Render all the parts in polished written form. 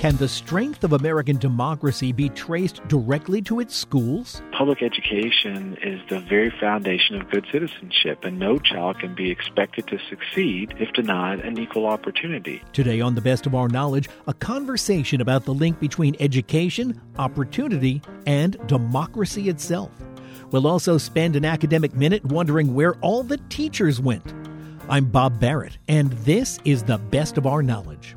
Can the strength of American democracy be traced directly to its schools? Public education is the very foundation of good citizenship, and no child can be expected to succeed if denied an equal opportunity. Today on The Best of Our Knowledge, a conversation about the link between education, opportunity, and democracy itself. We'll also spend an academic minute wondering where all the teachers went. I'm Bob Barrett, and this is The Best of Our Knowledge.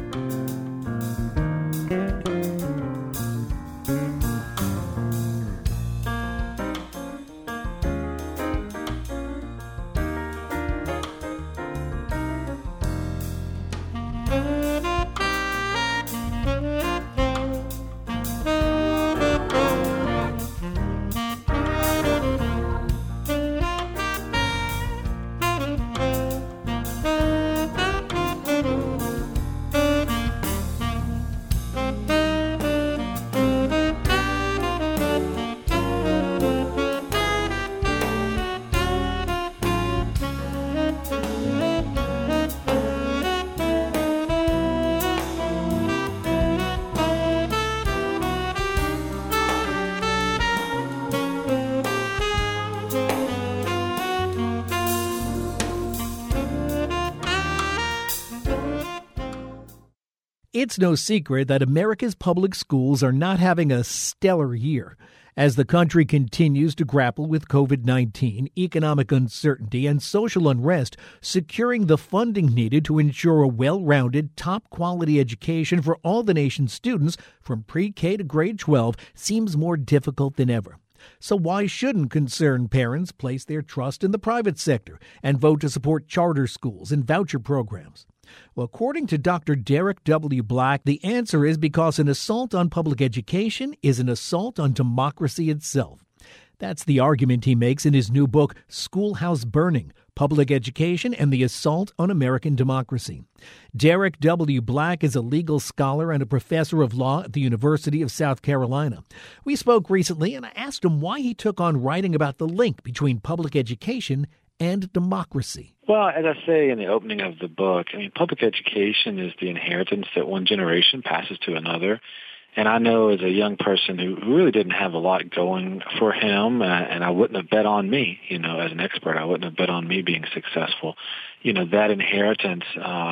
It's no secret that America's public schools are not having a stellar year. As the country continues to grapple with COVID-19, economic uncertainty, and social unrest, securing the funding needed to ensure a well-rounded, top-quality education for all the nation's students from pre-K to grade 12 seems more difficult than ever. So why shouldn't concerned parents place their trust in the private sector and vote to support charter schools and voucher programs? Well, according to Dr. Derek W. Black, the answer is because an assault on public education is an assault on democracy itself. That's the argument he makes in his new book, Schoolhouse Burning: Public Education and the Assault on American Democracy. Derek W. Black is a legal scholar and a professor of law at the University of South Carolina. We spoke recently, and I asked him why he took on writing about the link between public education and democracy. Well, as I say in the opening of the book, public education is the inheritance that one generation passes to another. And I know as a young person who really didn't have a lot going for him, and I wouldn't have bet on me, as an expert, I wouldn't have bet on me being successful. That inheritance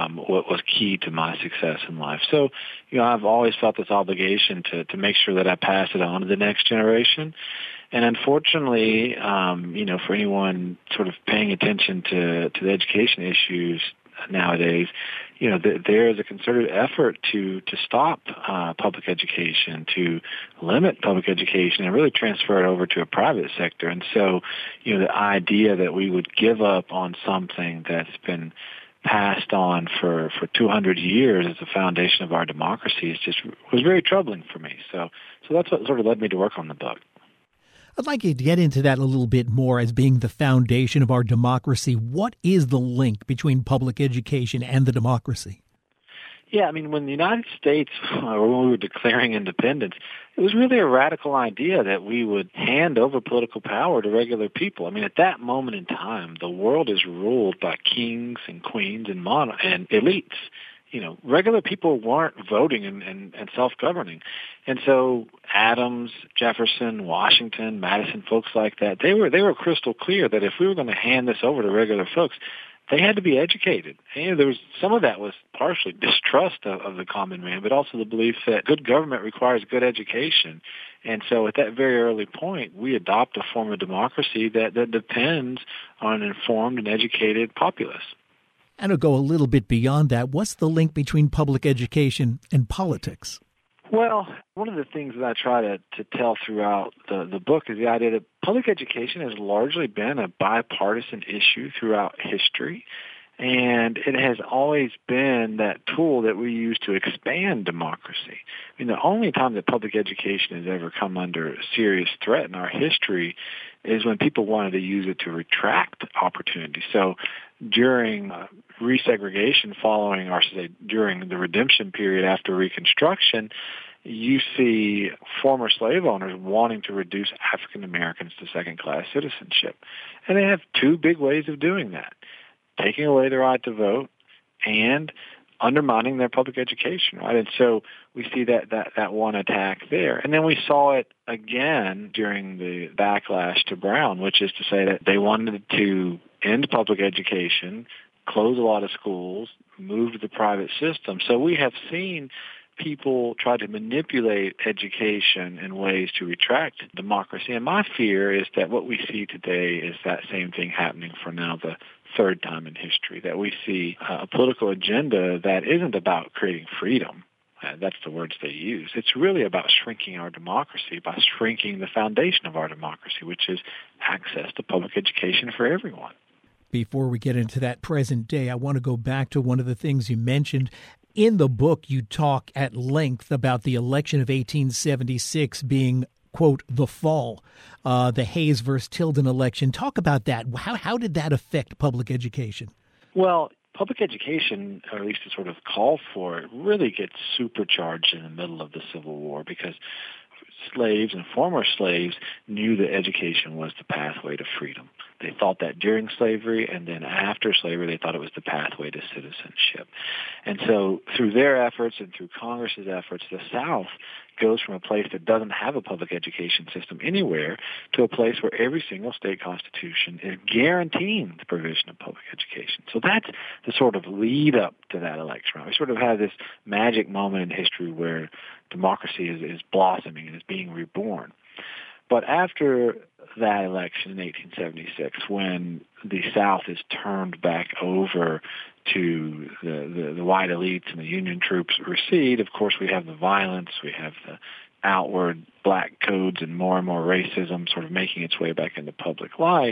was key to my success in life. So, I've always felt this obligation to make sure that I pass it on to the next generation. And unfortunately, for anyone sort of paying attention to the education issues nowadays, there is a concerted effort to stop public education, to limit public education, and really transfer it over to a private sector. And so, the idea that we would give up on something that's been passed on for 200 years as the foundation of our democracy was very troubling for me. So that's what sort of led me to work on the book. I'd like you to get into that a little bit more as being the foundation of our democracy. What is the link between public education and the democracy? Yeah, when the United States, when we were declaring independence, it was really a radical idea that we would hand over political power to regular people. At that moment in time, the world is ruled by kings and queens and elites. Regular people weren't voting and self-governing. And so Adams, Jefferson, Washington, Madison, folks like that, they were crystal clear that if we were going to hand this over to regular folks, they had to be educated. And there was some of that was partially distrust of the common man, but also the belief that good government requires good education. And so at that very early point, we adopt a form of democracy that depends on an informed and educated populace. And to go a little bit beyond that, what's the link between public education and politics? Well, one of the things that I try to tell throughout the book is the idea that public education has largely been a bipartisan issue throughout history. And it has always been that tool that we use to expand democracy. The only time that public education has ever come under a serious threat in our history is when people wanted to use it to retract opportunity. So during resegregation during the redemption period after Reconstruction, you see former slave owners wanting to reduce African Americans to second-class citizenship. And they have two big ways of doing that: taking away the right to vote and undermining their public education, right? And so we see that one attack there. And then we saw it again during the backlash to Brown, which is to say that they wanted to end public education, close a lot of schools, move to the private system. So we have seen people try to manipulate education in ways to retract democracy. And my fear is that what we see today is that same thing happening for now the third time in history, that we see a political agenda that isn't about creating freedom. That's the words they use. It's really about shrinking our democracy by shrinking the foundation of our democracy, which is access to public education for everyone. Before we get into that present day, I want to go back to one of the things you mentioned. In the book, you talk at length about the election of 1876 being, quote, the fall, the Hayes versus Tilden election. Talk about that. How did that affect public education? Well, public education, or at least the sort of call for it, really gets supercharged in the middle of the Civil War because slaves and former slaves knew that education was the pathway to freedom. They thought that during slavery, and then after slavery, they thought it was the pathway to citizenship. And so through their efforts and through Congress's efforts, the South goes from a place that doesn't have a public education system anywhere to a place where every single state constitution is guaranteeing the provision of public education. So that's the sort of lead up to that election. We sort of have this magic moment in history where democracy is blossoming and is being reborn. But after that election in 1876, when the South is turned back over to the white elites and the Union troops recede, of course we have the violence, we have the outward black codes and more racism sort of making its way back into public life.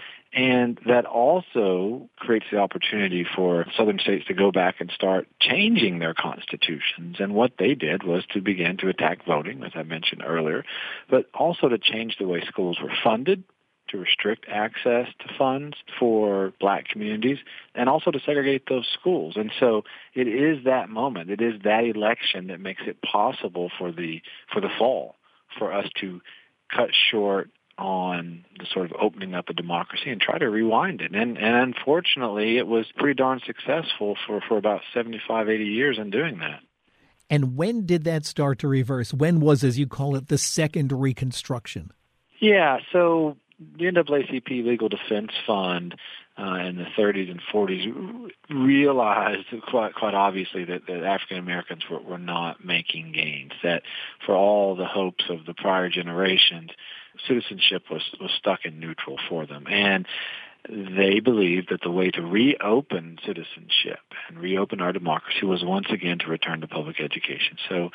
And that also creates the opportunity for southern states to go back and start changing their constitutions. And what they did was to begin to attack voting, as I mentioned earlier, but also to change the way schools were funded, to restrict access to funds for black communities, and also to segregate those schools. And so it is that moment, it is that election that makes it possible for the fall, for us to cut short on the sort of opening up of democracy and try to rewind it. And unfortunately, it was pretty darn successful for about 75, 80 years in doing that. And when did that start to reverse? When was, as you call it, the second Reconstruction? Yeah, so the NAACP Legal Defense Fund in the 30s and 40s realized quite obviously that African Americans were not making gains, that for all the hopes of the prior generations, citizenship was stuck in neutral for them. And they believed that the way to reopen citizenship and reopen our democracy was once again to return to public education. So,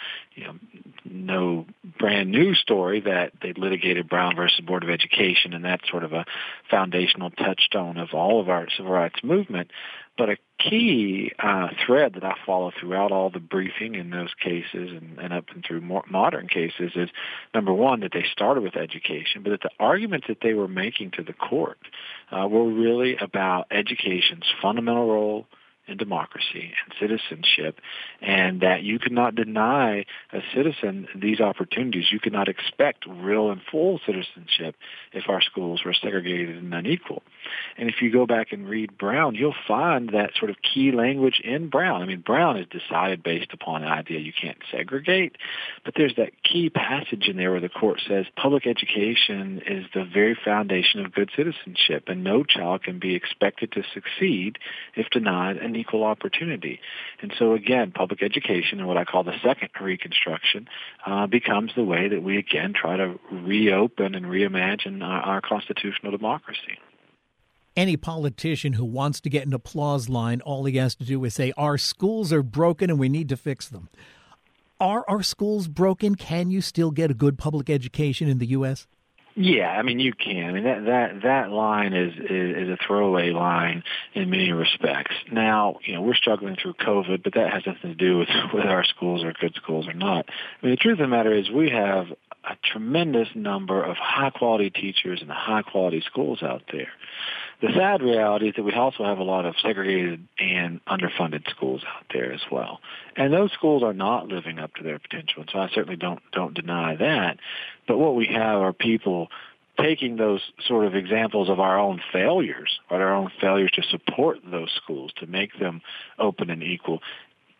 no brand new story that they litigated Brown versus Board of Education, and that's sort of a foundational touchstone of all of our civil rights movement. But a key thread that I follow throughout all the briefing in those cases and up and through more modern cases is, number one, that they started with education, but that the arguments that they were making to the court were really about education's fundamental role in democracy and citizenship, and that you could not deny a citizen these opportunities. You could not expect real and full citizenship if our schools were segregated and unequal. And if you go back and read Brown, you'll find that sort of key language in Brown. I mean, Brown is decided based upon the idea you can't segregate, but there's that key passage in there where the court says public education is the very foundation of good citizenship, and no child can be expected to succeed if denied an equal opportunity. And so again, public education, and what I call the second Reconstruction, becomes the way that we again try to reopen and reimagine our constitutional democracy. Any politician who wants to get an applause line, all he has to do is say, our schools are broken and we need to fix them. Are our schools broken? Can you still get a good public education in the U.S.? Yeah, I mean, you can. I mean, that line is a throwaway line in many respects. Now, we're struggling through COVID, but that has nothing to do with whether our schools are good schools or not. I mean, the truth of the matter is we have a tremendous number of high-quality teachers and high-quality schools out there. The sad reality is that we also have a lot of segregated and underfunded schools out there as well. And those schools are not living up to their potential, and so I certainly don't deny that. But what we have are people taking those sort of examples of our own failures, or our own failures to support those schools, to make them open and equal,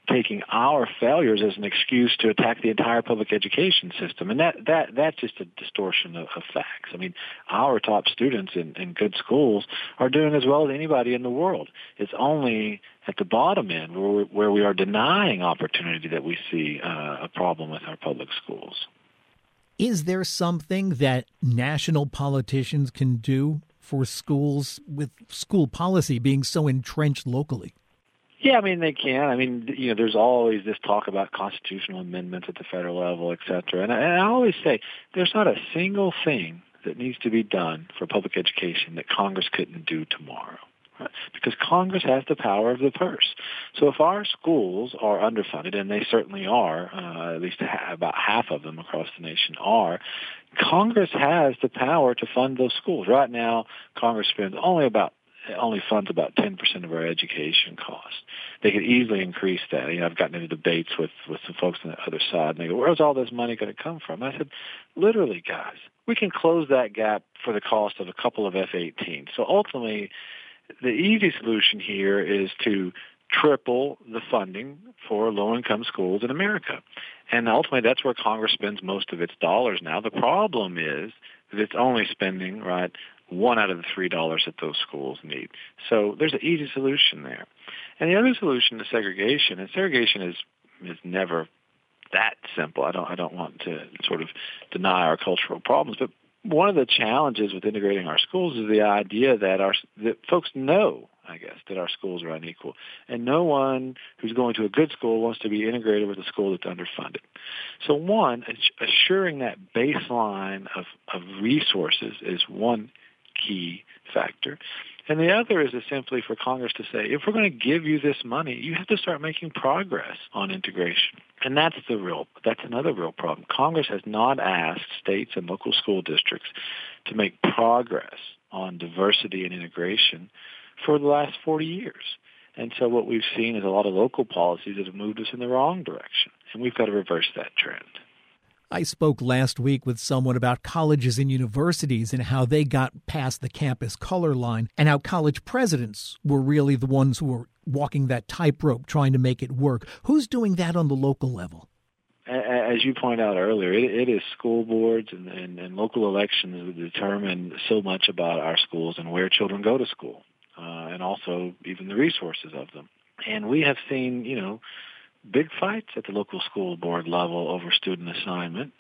taking our failures as an excuse to attack the entire public education system. And that's just a distortion of facts. I mean, our top students in good schools are doing as well as anybody in the world. It's only at the bottom end where we are denying opportunity that we see a problem with our public schools. Is there something that national politicians can do for schools with school policy being so entrenched locally? Yeah, I mean, they can. I mean, there's always this talk about constitutional amendments at the federal level, et cetera. And I always say there's not a single thing that needs to be done for public education that Congress couldn't do tomorrow. Right? Because Congress has the power of the purse. So if our schools are underfunded, and they certainly are, at least about half of them across the nation are, Congress has the power to fund those schools. Right now, Congress spends only funds about 10% of our education costs. They could easily increase that. I've gotten into debates with some folks on the other side, and they go, where's all this money going to come from? I said, literally, guys, we can close that gap for the cost of a couple of F-18. So ultimately, the easy solution here is to triple the funding for low-income schools in America. And ultimately, that's where Congress spends most of its dollars now. The problem is that it's only spending, right, $1 out of the $3 that those schools need. So there's an easy solution there. And the other solution is segregation. And segregation is never that simple. I don't want to sort of deny our cultural problems, but one of the challenges with integrating our schools is the idea that folks know, I guess, that our schools are unequal. And no one who's going to a good school wants to be integrated with a school that's underfunded. So one, assuring that baseline of resources is one key factor. And the other is simply for Congress to say, if we're going to give you this money, you have to start making progress on integration. And that's another real problem. Congress has not asked states and local school districts to make progress on diversity and integration for the last 40 years. And so what we've seen is a lot of local policies that have moved us in the wrong direction. And we've got to reverse that trend. I spoke last week with someone about colleges and universities and how they got past the campus color line and how college presidents were really the ones who were walking that tightrope trying to make it work. Who's doing that on the local level? As you pointed out earlier, it is school boards and local elections that determine so much about our schools and where children go to school, and also even the resources of them. And we have seen, big fights at the local school board level over student assignment.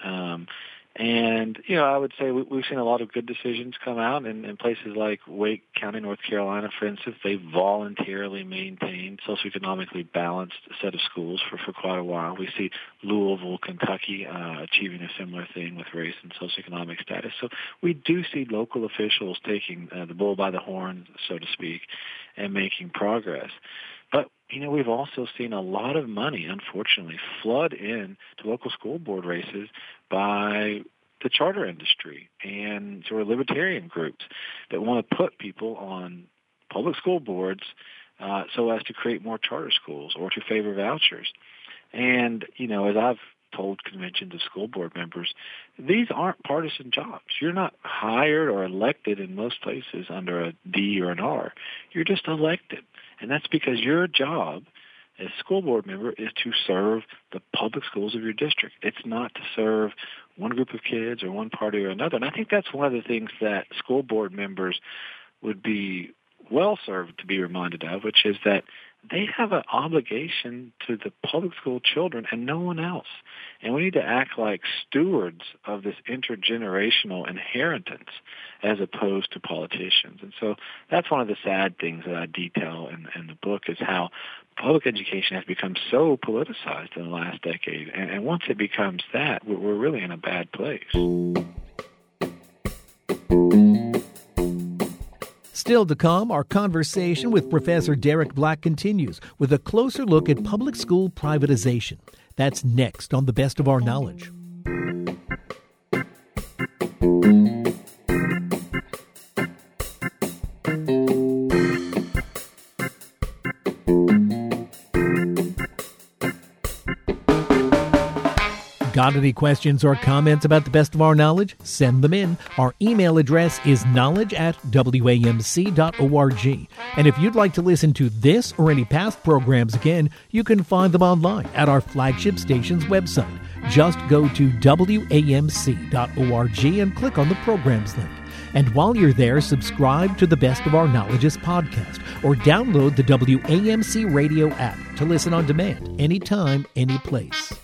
And I would say we've seen a lot of good decisions come out in places like Wake County, North Carolina, for instance. They voluntarily maintained socioeconomically balanced set of schools for quite a while. We see Louisville, Kentucky, achieving a similar thing with race and socioeconomic status. So we do see local officials taking the bull by the horn, so to speak, and making progress. But, we've also seen a lot of money, unfortunately, flood in to local school board races by the charter industry and sort of libertarian groups that want to put people on public school boards so as to create more charter schools or to favor vouchers. And, as I've told conventions of school board members, these aren't partisan jobs. You're not hired or elected in most places under a D or an R. You're just elected. And that's because your job as a school board member is to serve the public schools of your district. It's not to serve one group of kids or one party or another. And I think that's one of the things that school board members would be well served to be reminded of, which is that they have an obligation to the public school children and no one else. And we need to act like stewards of this intergenerational inheritance as opposed to politicians. And so that's one of the sad things that I detail in the book is how public education has become so politicized in the last decade. And once it becomes that, we're really in a bad place. Still to come, our conversation with Professor Derek Black continues with a closer look at public school privatization. That's next on The Best of Our Knowledge. Got any questions or comments about the best of our knowledge? Send them in. Our email address is knowledge@wamc.org. And if you'd like to listen to this or any past programs again, you can find them online at our flagship station's website. Just go to wamc.org and click on the programs link. And while you're there, subscribe to the Best of Our Knowledges podcast or download the WAMC radio app to listen on demand anytime, any place.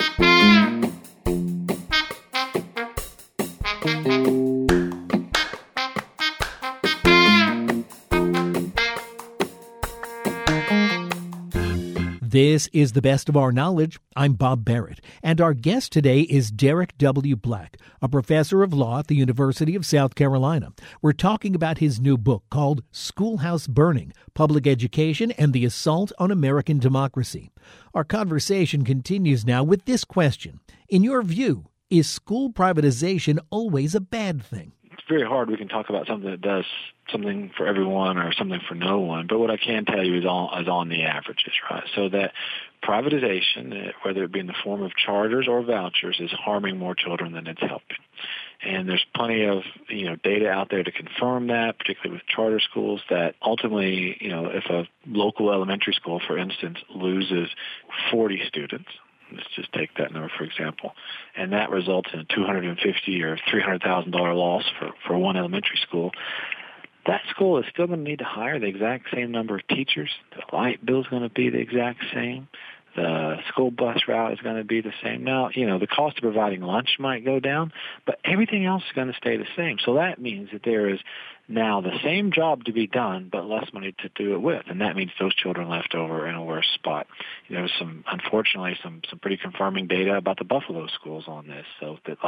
This is the Best of Our Knowledge. I'm Bob Barrett, and our guest today is Derek W. Black, a professor of law at the University of South Carolina. We're talking about his new book called Schoolhouse Burning: Public Education and the Assault on American Democracy. Our conversation continues now with this question. In your view, is school privatization always a bad thing? It's very hard. We can talk about something that does something for everyone or something for no one. But what I can tell you is on the averages, right? So that privatization, whether it be in the form of charters or vouchers, is harming more children than it's helping. And there's plenty of data out there to confirm that, particularly with charter schools, that ultimately, if a local elementary school, for instance, loses 40 students, let's just take that number for example, and that results in a $250,000 or $300,000 loss for one elementary school, that school is still going to need to hire the exact same number of teachers. The light bill is going to be the exact same. The school bus route is going to be the same. Now, the cost of providing lunch might go down, but everything else is going to stay the same. So that means that there is now the same job to be done, but less money to do it with. And that means those children left over in a worse spot. There's unfortunately, some pretty confirming data about the Buffalo schools on this. So that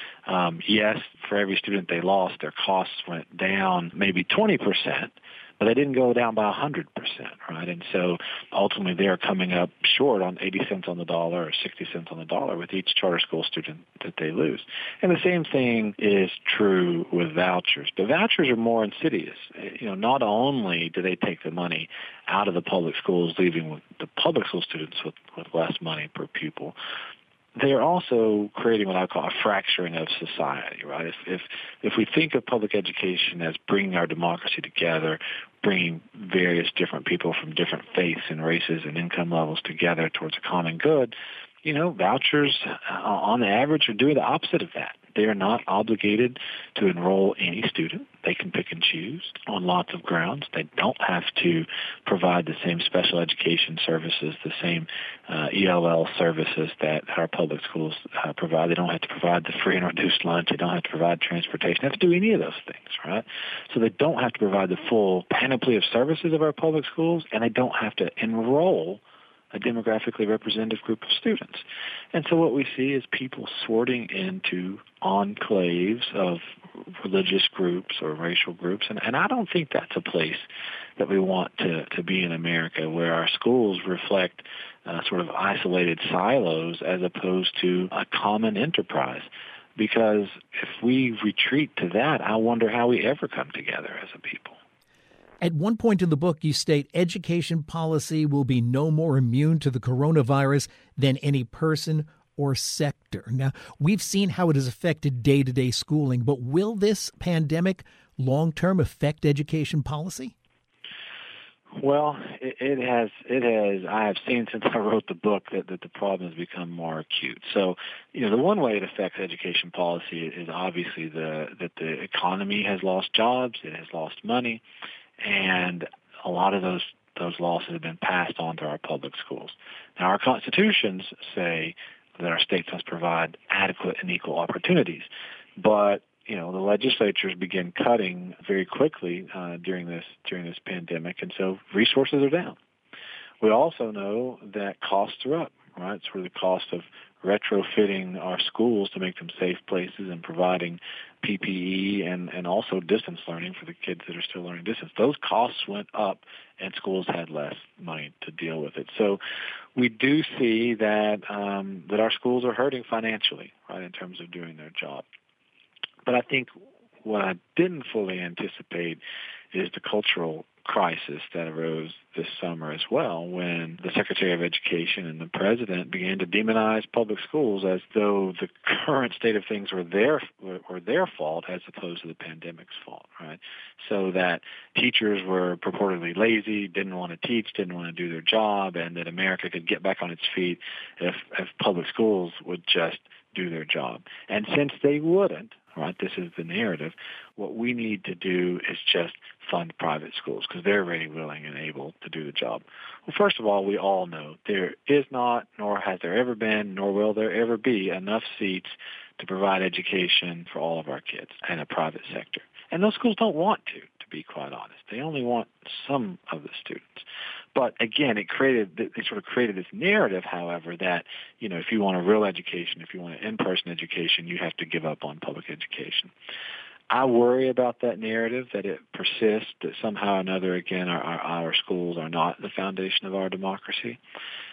yes, for every student they lost, their costs went down maybe 20%. But they didn't go down by 100%, right? And so ultimately they're coming up short on 80 cents on the dollar or 60 cents on the dollar with each charter school student that they lose. And the same thing is true with vouchers. But vouchers are more insidious. Not only do they take the money out of the public schools, leaving with the public school students with less money per pupil, they are also creating what I call a fracturing of society, right? If we think of public education as bringing our democracy together, bringing various different people from different faiths and races and income levels together towards a common good, vouchers on the average are doing the opposite of that. They are not obligated to enroll any student. They can pick and choose on lots of grounds. They don't have to provide the same special education services, the same ELL services that our public schools provide. They don't have to provide the free and reduced lunch. They don't have to provide transportation. They have to do any of those things, right? So they don't have to provide the full panoply of services of our public schools, and they don't have to enroll a demographically representative group of students. And so what we see is people sorting into enclaves of religious groups or racial groups. And I don't think that's a place that we want to be in America, where our schools reflect sort of isolated silos as opposed to a common enterprise. Because if we retreat to that, I wonder how we ever come together as a people. At one point in the book, you state education policy will be no more immune to the coronavirus than any person or sector. Now, we've seen how it has affected day-to-day schooling, but will this pandemic long-term affect education policy? Well, it has. I have seen since I wrote the book that the problem has become more acute. So, the one way it affects education policy is obviously that the economy has lost jobs, it has lost money, and a lot of those losses have been passed on to our public schools. Now, our constitutions say that our states must provide adequate and equal opportunities, but the legislatures begin cutting very quickly during this pandemic, and so resources are down. We also know that costs are up, right? So the cost of retrofitting our schools to make them safe places and providing PPE and also distance learning for the kids that are still learning distance. Those costs went up and schools had less money to deal with it. So we do see that our schools are hurting financially, right, in terms of doing their job. But I think what I didn't fully anticipate is the cultural crisis that arose this summer as well, when the Secretary of Education and the President began to demonize public schools as though the current state of things were their fault as opposed to the pandemic's fault, right? So that teachers were purportedly lazy, didn't want to teach, didn't want to do their job, and that America could get back on its feet if public schools would just do their job. And since they wouldn't, right, this is the narrative, what we need to do is just fund private schools because they're ready, willing, and able to do the job. Well, first of all, we all know there is not, nor has there ever been, nor will there ever be enough seats to provide education for all of our kids in a private sector. And those schools don't want to be quite honest. They only want some of the students. But again, they sort of created this narrative, however, that, if you want a real education, if you want an in-person education, you have to give up on public education. I worry about that narrative, that it persists, that somehow or another, again, our schools are not the foundation of our democracy.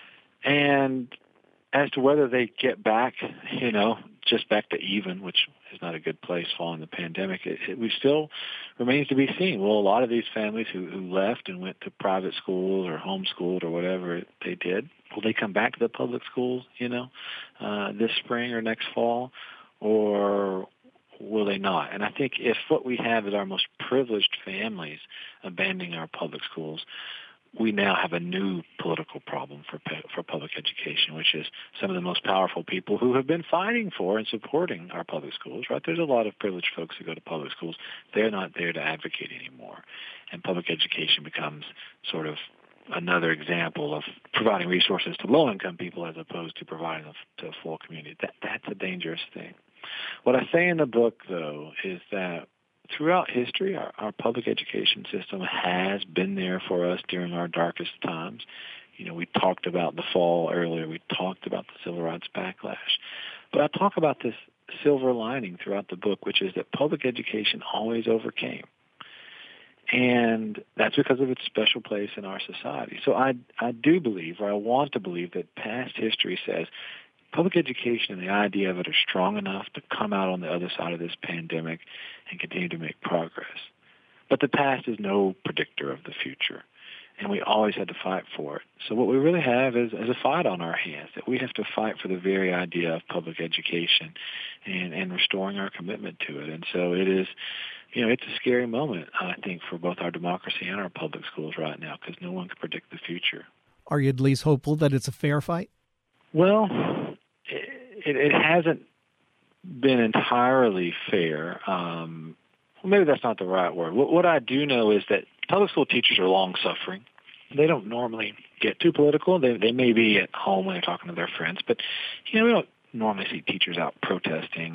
And as to whether they get back, just back to even, which is not a good place following the pandemic, we still remains to be seen. Will a lot of these families who left and went to private schools or homeschooled or whatever they did, will they come back to the public schools, this spring or next fall, or will they not? And I think if what we have is our most privileged families abandoning our public schools, we now have a new political problem for public education, which is some of the most powerful people who have been fighting for and supporting our public schools, right? There's a lot of privileged folks who go to public schools. They're not there to advocate anymore. And public education becomes sort of another example of providing resources to low-income people as opposed to providing them to a full community. That's a dangerous thing. What I say in the book, though, is that throughout history, our public education system has been there for us during our darkest times. We talked about the fall earlier. We talked about the civil rights backlash. But I talk about this silver lining throughout the book, which is that public education always overcame. And that's because of its special place in our society. So I do believe, or I want to believe, that past history says public education and the idea of it are strong enough to come out on the other side of this pandemic and continue to make progress. But the past is no predictor of the future, and we always had to fight for it. So what we really have is a fight on our hands, that we have to fight for the very idea of public education and restoring our commitment to it. And so it is, it's a scary moment, I think, for both our democracy and our public schools right now, because no one can predict the future. Are you at least hopeful that it's a fair fight? Well, it hasn't been entirely fair. Maybe that's not the right word. What I do know is that public school teachers are long-suffering. They don't normally get too political. They may be at home when they're talking to their friends, but we don't normally see teachers out protesting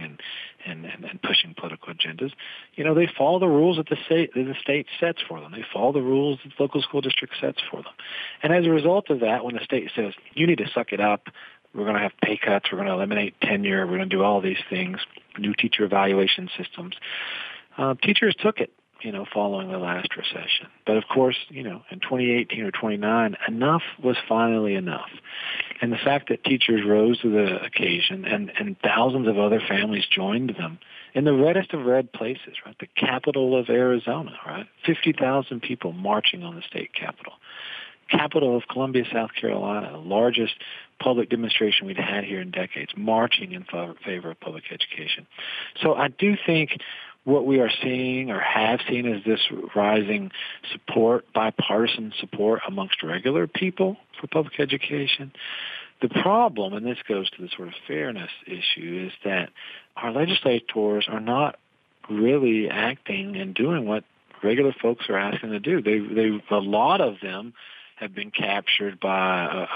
and pushing political agendas. They follow the rules that the state sets for them. They follow the rules that the local school district sets for them. And as a result of that, when the state says, you need to suck it up, we're going to have pay cuts, we're going to eliminate tenure, we're going to do all these things, new teacher evaluation systems, teachers took it, following the last recession. But of course, in 2018 or 29, enough was finally enough. And the fact that teachers rose to the occasion and thousands of other families joined them in the reddest of red places, right? The capital of Arizona, right? 50,000 people marching on the state capitol. Capital of Columbia, South Carolina, the largest public demonstration we'd had here in decades, marching in favor of public education. So I do think what we are seeing or have seen is this rising support, bipartisan support amongst regular people for public education. The problem, and this goes to the sort of fairness issue, is that our legislators are not really acting and doing what regular folks are asking to do. A lot of them have been captured by a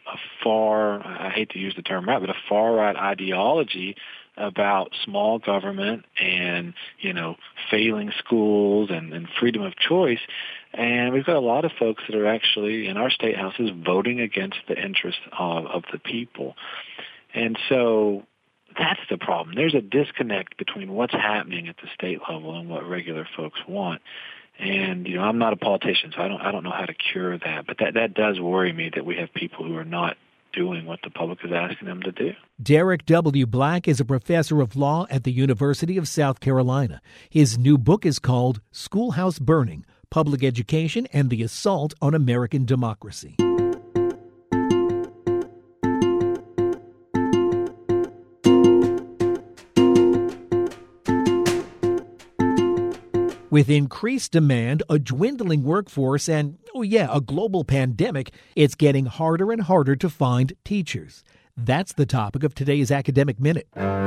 far, I hate to use the term right, but a far-right ideology about small government and, failing schools and freedom of choice. And we've got a lot of folks that are actually in our state houses voting against the interests of the people. And so that's the problem. There's a disconnect between what's happening at the state level and what regular folks want. And, I'm not a politician, so I don't know how to cure that. But that does worry me, that we have people who are not doing what the public is asking them to do. Derek W. Black is a professor of law at the University of South Carolina. His new book is called Schoolhouse Burning: Public Education and the Assault on American Democracy. With increased demand, a dwindling workforce, and, a global pandemic, it's getting harder and harder to find teachers. That's the topic of today's Academic Minute.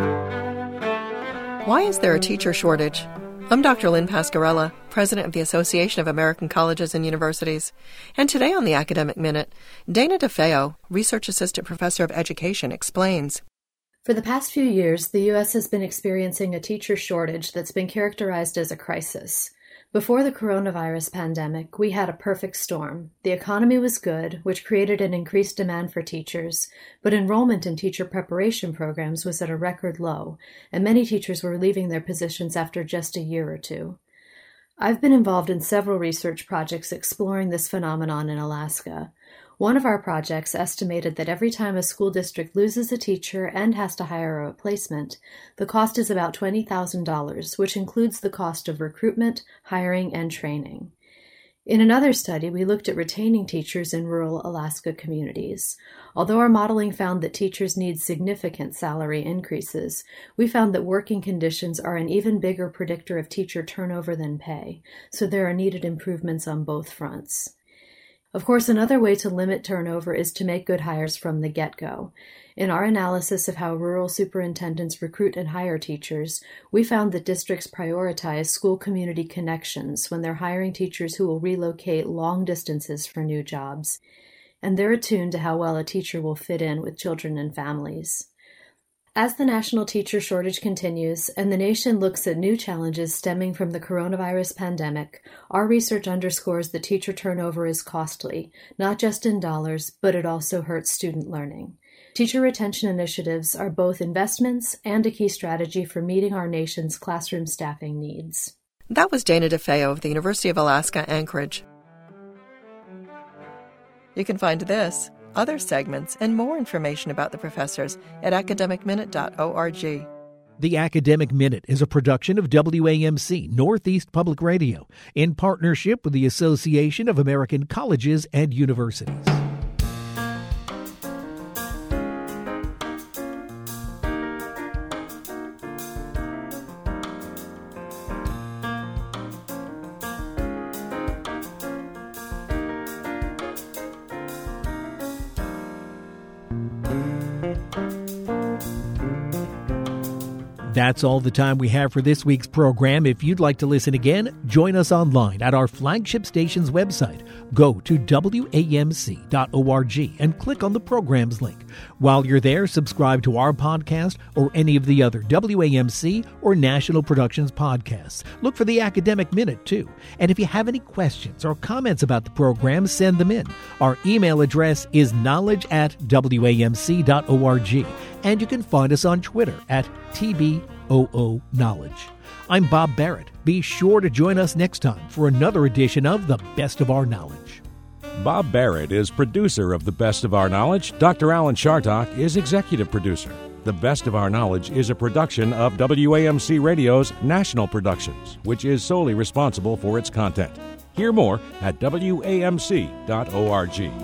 Why is there a teacher shortage? I'm Dr. Lynn Pascarella, President of the Association of American Colleges and Universities. And today on the Academic Minute, Dana DeFeo, Research Assistant Professor of Education, explains. For the past few years, the U.S. has been experiencing a teacher shortage that's been characterized as a crisis. Before the coronavirus pandemic, we had a perfect storm. The economy was good, which created an increased demand for teachers, but enrollment in teacher preparation programs was at a record low, and many teachers were leaving their positions after just a year or two. I've been involved in several research projects exploring this phenomenon in Alaska. One of our projects estimated that every time a school district loses a teacher and has to hire a replacement, the cost is about $20,000, which includes the cost of recruitment, hiring, and training. In another study, we looked at retaining teachers in rural Alaska communities. Although our modeling found that teachers need significant salary increases, we found that working conditions are an even bigger predictor of teacher turnover than pay, so there are needed improvements on both fronts. Of course, another way to limit turnover is to make good hires from the get-go. In our analysis of how rural superintendents recruit and hire teachers, we found that districts prioritize school community connections when they're hiring teachers who will relocate long distances for new jobs. And they're attuned to how well a teacher will fit in with children and families. As the national teacher shortage continues and the nation looks at new challenges stemming from the coronavirus pandemic, our research underscores that teacher turnover is costly, not just in dollars, but it also hurts student learning. Teacher retention initiatives are both investments and a key strategy for meeting our nation's classroom staffing needs. That was Dana DeFeo of the University of Alaska, Anchorage. You can find this, other segments, and more information about the professors at academicminute.org. The Academic Minute is a production of WAMC Northeast Public Radio in partnership with the Association of American Colleges and Universities. That's all the time we have for this week's program. If you'd like to listen again, join us online at our flagship station's website. Go to WAMC.org and click on the programs link. While you're there, subscribe to our podcast or any of the other WAMC or National Productions podcasts. Look for the Academic Minute, too. And if you have any questions or comments about the program, send them in. Our email address is knowledge@WAMC.org. And you can find us on Twitter at TBOO Knowledge. I'm Bob Barrett. Be sure to join us next time for another edition of The Best of Our Knowledge. Bob Barrett is producer of The Best of Our Knowledge. Dr. Alan Chartock is executive producer. The Best of Our Knowledge is a production of WAMC Radio's National Productions, which is solely responsible for its content. Hear more at WAMC.org.